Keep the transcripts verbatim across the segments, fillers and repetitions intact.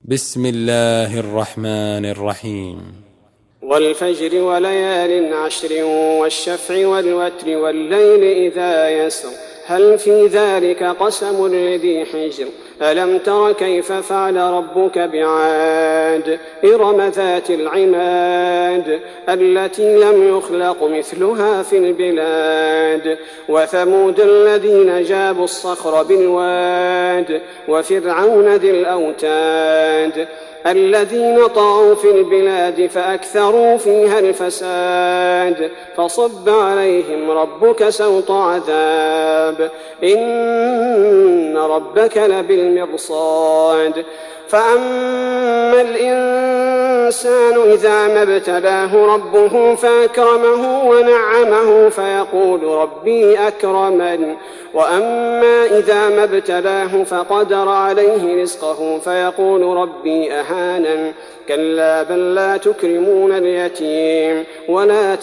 بسم الله الرحمن الرحيم. والفجر وليال عشر والشفع والوتر والليل إذا يسر هل في ذلك قسم لذي حجر ألم تر كيف فعل ربك بعاد إرم ذات العماد التي لم يخلق مثلها في البلاد وثمود الذين جابوا الصخر بالواد وفرعون ذي الأوتاد الذين طغوا في البلاد فأكثروا فيها الفساد فصب عليهم ربك سوط عذاب إن ربك لبالمرصاد فأما الإنسان إذا ما ابتلاه ربه فأكرمه ونعمه فيقول ربي أكرمن وأما إذا ما ابتلاه فقدر عليه رزقه فيقول ربي أهانن كلا بل لا تكرمون اليتيم ولا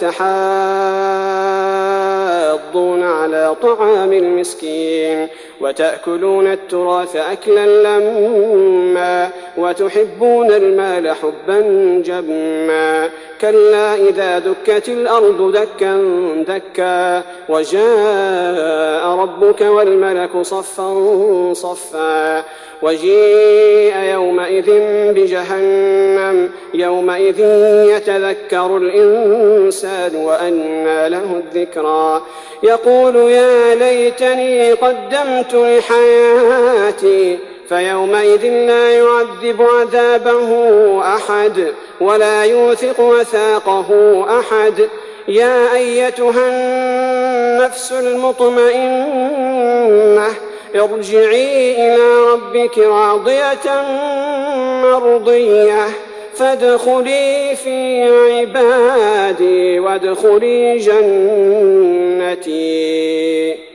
تحاضون على طعام المسكين وتأكلون التراث أكلا لما وتحبون المال حبا جما كلا إذا دكت الأرض دكا دكا وجاء ربك والملك صفا صفا وجيء يومئذ بجهنم يومئذ يتذكر الإنسان وأنى له الذكرى يقول يا ليتني قدمت لحياتي فيومئذ لا يعذب عذابه أحد ولا يوثق وثاقه أحد يا أيتها النفس المطمئنة ارجعي إلى ربك راضية مرضية فادخلي في عبادي وادخلي جنتي.